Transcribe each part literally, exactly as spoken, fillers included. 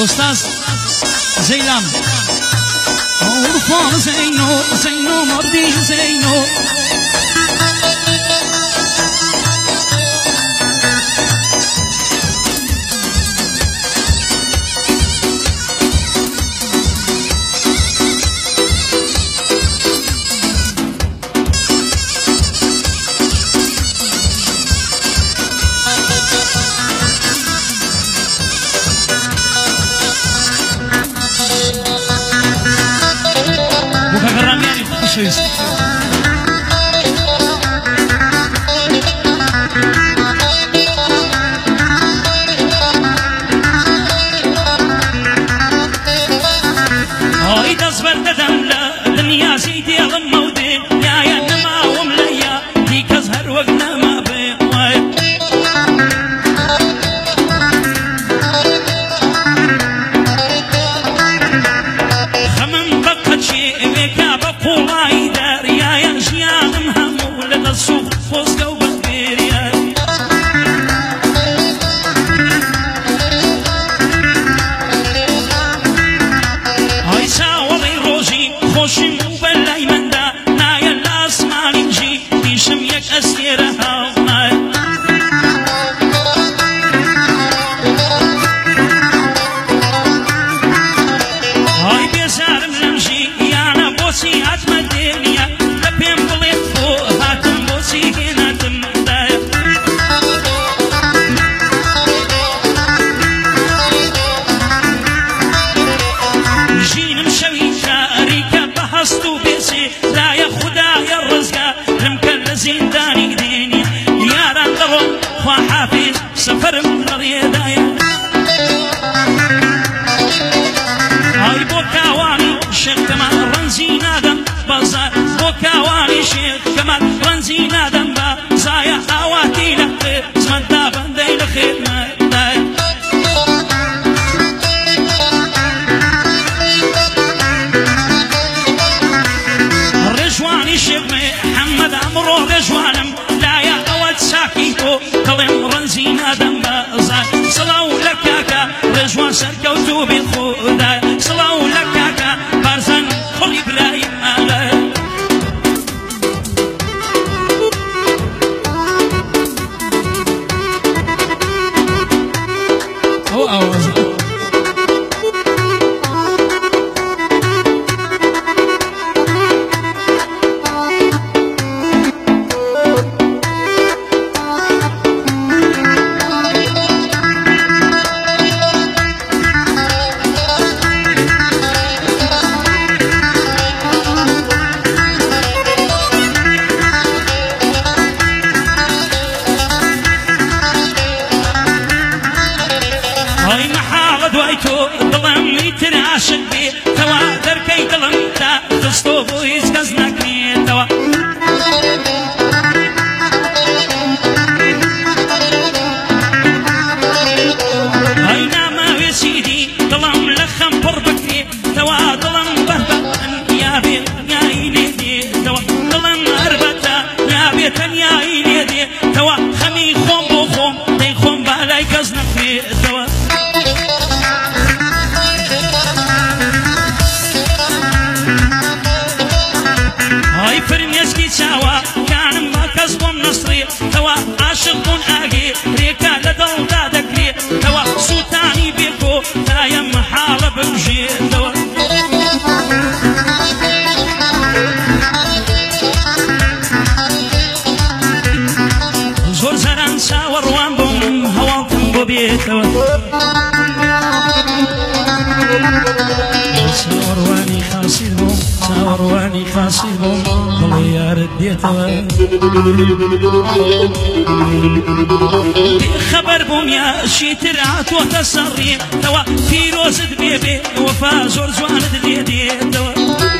أستاذ زيلان عرفان زينو زينو مردي زينو Cheers. هاي تصبر تدملا دنيا سيدي غمودي يا يا نما ومليا ديك ازهر وقنا ما بي خمم بقت شيء بك بقولاي دار يا يا جيان مهم ولد السوق فوز قوب كبير يا هاي ساوري روجي خوشي مبلاي من دا نايا لاس مالي نجي بيشم يك اسيرها هاي بيزار ملمجي يانا بوسي عتم الدنيا لبين بليت فوق هاتم بوسي هنا تمدايا جين مشوي شاريكا بحستو بيسي لا يا خدايا الرزقا رمكا لزيداني ديني يا رانقرو خوا حافظ سفر من الريدايا هاي بوكاواني شيخ كمال رنزي نادم بازار بوكاواني شيخ كمال رنزي نادم بازايا اواتي لخير زمن دابن دي لخير مدايا رجواني شيخ محمد عمرو رجوانم لا يا اوات ساكيتو كلم رنزي نادم بازار صلاو لكاكا رجوان سركوتو بالخدايا صلاو لكاكا بارزن خل ابراهيم اغا او او هاي محاغ دويتو ظلم ميتر عاشق بي توا دركي ظلم تا تصطوبو يزقزنكني توا هاي ناما يا سيدي ظلم لخم بربكني توا ظلم بهبة يا بيت يا إيدي توا ظلم أربتا يا بيت يا إيدي توا خمي خوم بوخوم دي خوم بالاي قزنكني توا هاي فرنيسكي تشاوا كان ما كسبهم نصري توا عاشقون اغي ريكا لدل دادكري توا سوتاني بيكو تايا محارب بجي توا زور زران ساور وان بوم هواكم بوبيتوا ساورواني خاصيبهم ساورواني خاصيبهم والله يا رديتها خبر بوم يا شيتر عطو تصري توا فيروز بيبي وفا زور زوان دليدي توا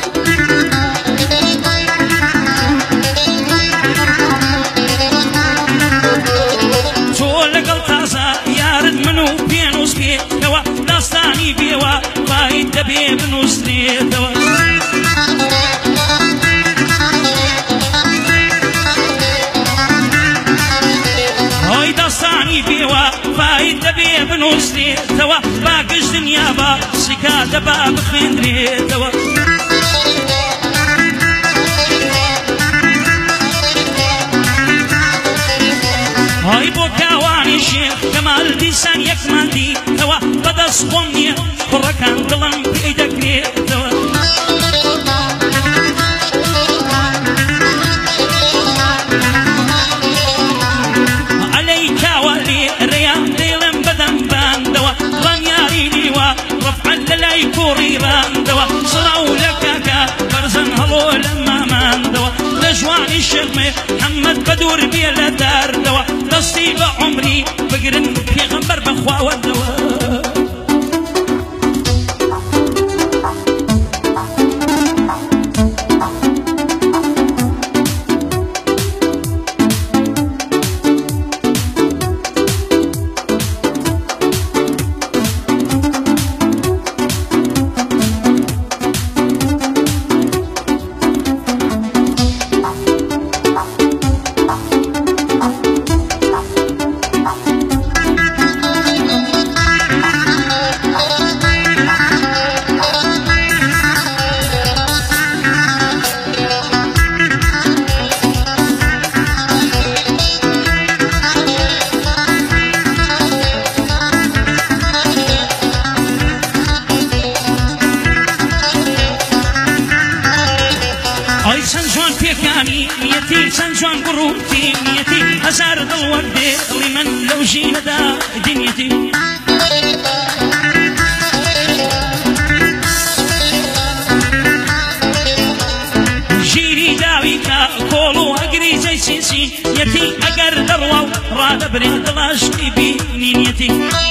تولى قلطازة يا رد منو بينوس بي توا داستاني بيوا بايد دبي بنوسري توا هاي داستاني بيوا بايد دبي بنوسري توا باقش دنیا بە سکا دەبا بخوێندرێتەوە های بۆ کاوانی شێخ کەمال دیسان یەکماندیتەوە بەدەست خۆم نییە کوڕەکان دڵم پێی دەکرێتەوە جوانی شرمه محمد بدور بیل دار دوا دستی با عمری بگرن پیغمبر بخواود دوا نیەتی چەند جوان گڕووتی نیەتی هەزار دڵ وەردێ دڵی من لەو ژینەدا دینیەتی ژیری داوی کا کۆڵ و ئەگری جەی چینچین یەتی ئەگەر دەڕوا و ڕادەبرێ دڵاشتی بینی نیەتی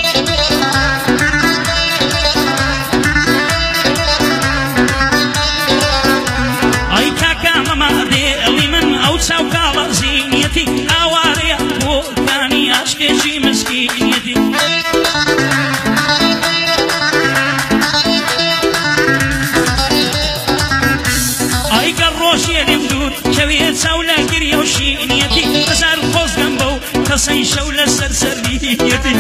چاو کاڵە زینیەتی ئاوارەیە بۆ کانی عاشقێکی مسکینیەتی ئایگەر ڕۆژیە لێم دوور کەوێ چاو لە گریە و شینیەتی هەزار خۆزگەم بەو کەسەی شەو لە سەر سەربینیەتی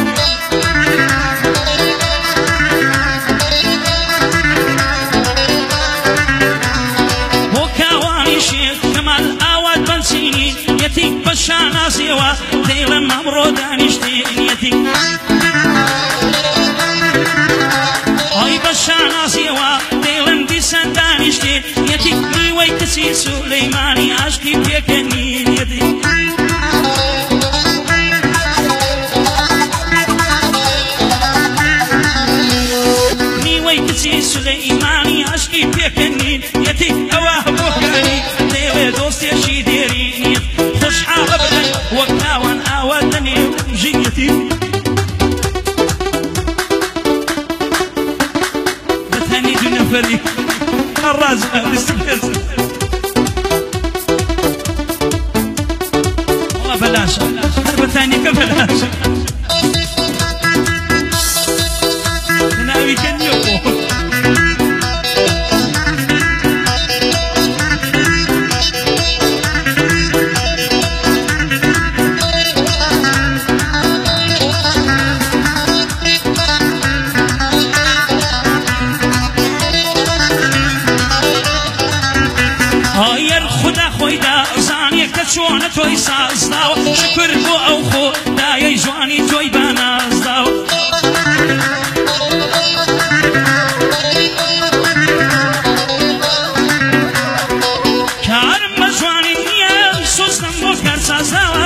بۆ کاوانی شێخ کەمال یەتی بە شانازیەوە دەیڵم ئەمڕۆ دانیشتێنیەتی ئای بە شانازیەوە دەیڵم دیسان دانیشتێ یەتی نیوەی کچی سولەیمانی عاشقی پێکەنینیەتی نیوەی کچی سولەیمانی عاشقی پێکەنین یەتی ئەوە بۆکانی دەیڵێ دۆستێکی دێری خوشحالە بڵێ وەک ناوان ئاوا دەنێ ژینەتی بەتانی دوو نەفەری ڕاز ئەوستی پێزن وڵا بەلاشە هەر بەتانیەکە بەلاشە ناوی کە نییە بۆ چۆنە تۆی سازداوە شکر بۆ ئەو خۆ دایەی جوانی تۆی بانازداوە کارم بە جوانی نییە سوزدەم بۆ کار سازداوە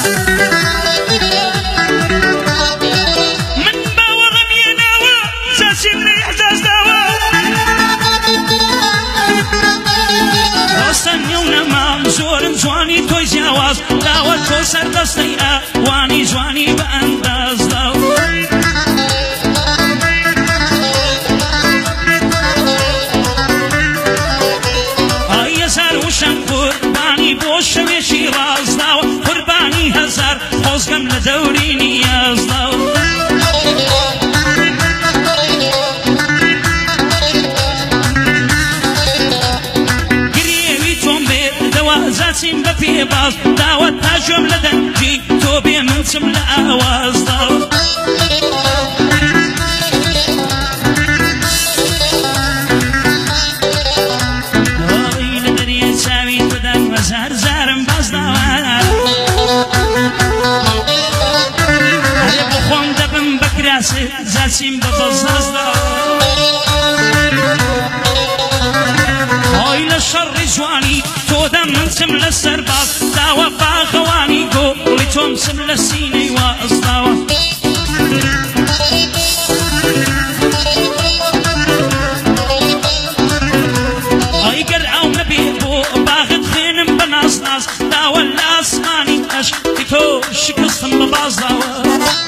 من باوەڕم هێناوە چاچیم لە ئیحجازداوە ڕاستە نێو نەمام زۆرم جوانی تۆی جیاواز داوە تۆ سەردەستەی ئەوانی جوانی بە ئەندازداوە ئای هەزار وشەم قوربانی بۆ شەوێکی ڕازداوە قوربانی هەزار خۆزگەم لە دەوری نیازداوە زاتیم بە پێباز داوە تا ژۆم لە دەنجی تۆ بێ من چم لە ئاوازداوە نسیم بغزازدا هاي لشر جواني تودا منسم للسرباز داوى باغواني قولي تومسم للسيني وأصداوى هاي قرعو نبيبو باغد خينم بناس ناس داوى الاسماني اشتكو شكستم بباز داوى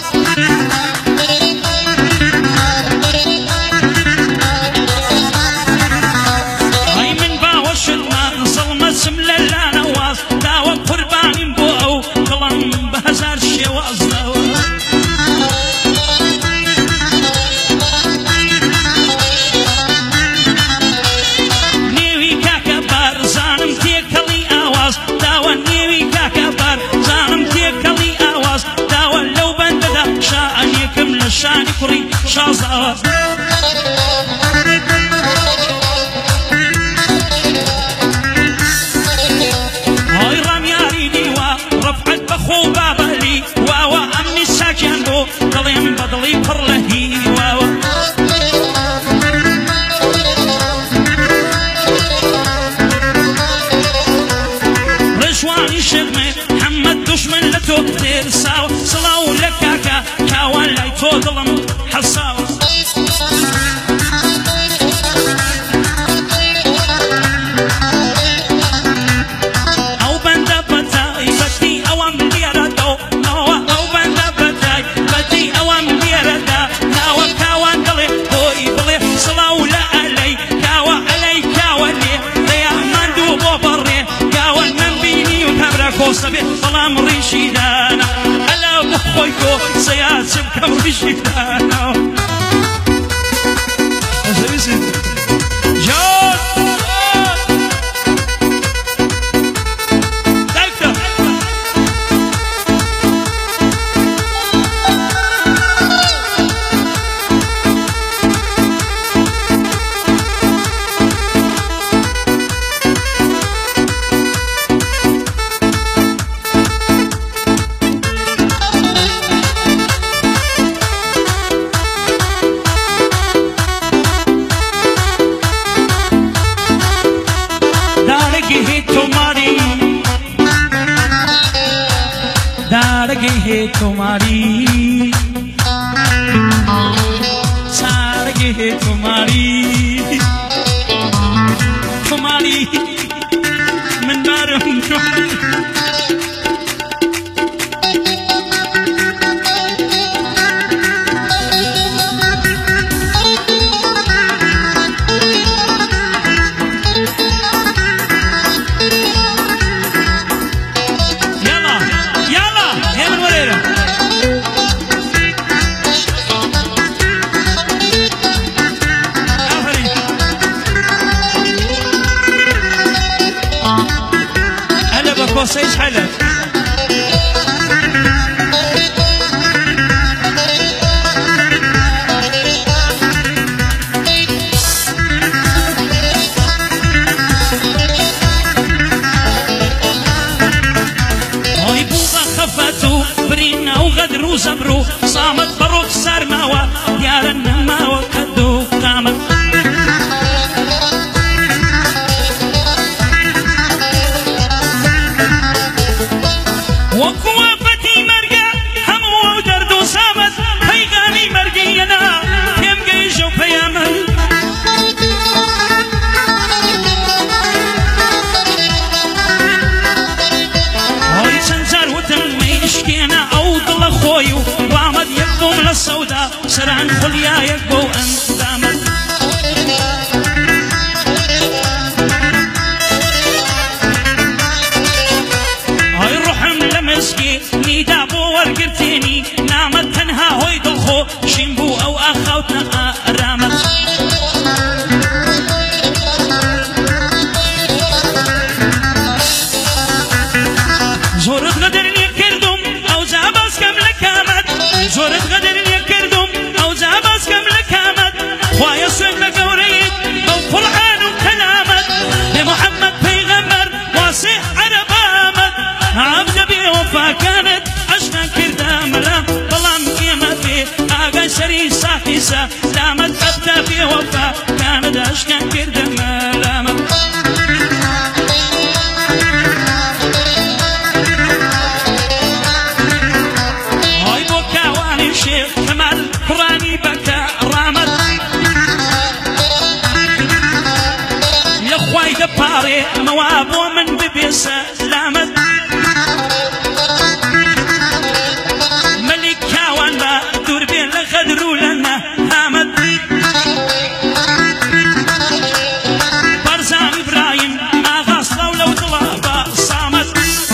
شاني كري شازا هاي رمياري ديوا رفعت بخو بابلي واوا امي ساكن بو ضليم بدلي برلهي واوا رجواني شغمي محمد دشمن لتو كتير ساو صلاو لكاكا كاوان لاي تودلم حصاو او بندا بتاي بدي اوام ليرادو نوا او بندا بتاي بدي اوام ليرادا نوا كاوان دلي بوي بلي صلاو لا علي كاوا علي كاوا لي يا مندو بوبري كاوان من بيني وكبركو سبي سلام رشيدانا الا بخويكو سياسب كم رشيدانا है तुम्हारी सारगे है तुम्हारी तुम्हारी من نارهم سيش حلب هاي بوغا خفتو برينا وغدر وزبرو صامت بروك سرماوة ديار النماوة قدو قامت وقوفتي مرقى همو ودرد وصامت هيغاني مرقينا كم قيشو بيامل هاي سنزار وتمي اشكينا او ضل خويو وعمد يقوم للسودا سرعن خليا يقو انت دامت هاي الرحم لمسكي نيدا بو ورقرتيني نامت تنها هوي دلخو شنبو او اخوتنا رامت زورت غدر يكردم او زابس كم لكامت زورت غدر يكردم او زابس كم لكامت اشكان كردم لامم هاي بوكا واني شيخ كمال قراني بكا رامد يا خواي دباري موابو من ببيس لامد ملك كاوان با دور بين لغدرو لنا هامد برزان إبراهيم آغاص لولو طلابا صامد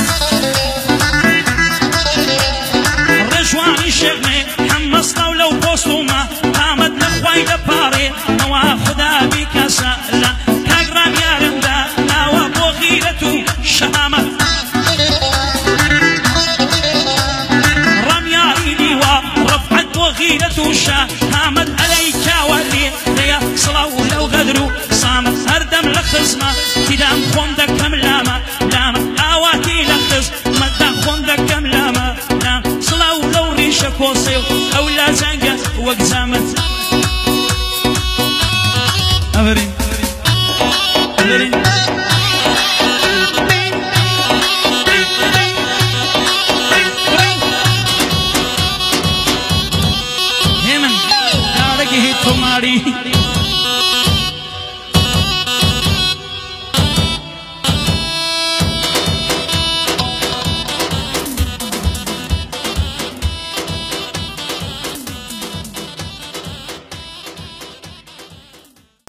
رجواني شغني حمص لولو بوصوما هامد لخواي دباري نوا خدا بك سألا كاقرام يارم دا ناوا بوغيرتو شهامد رمياري ورفعت وغيرتو شهامد عليك ولي ليا صلاو لو غدرو صامد هردم لخزمة تدام خوندك كم لاما لاما آواتي لخز مدى خوندك كم لاما لاما صلاو لو ريشك وصيو أو لا زنقة وقزامت أمرين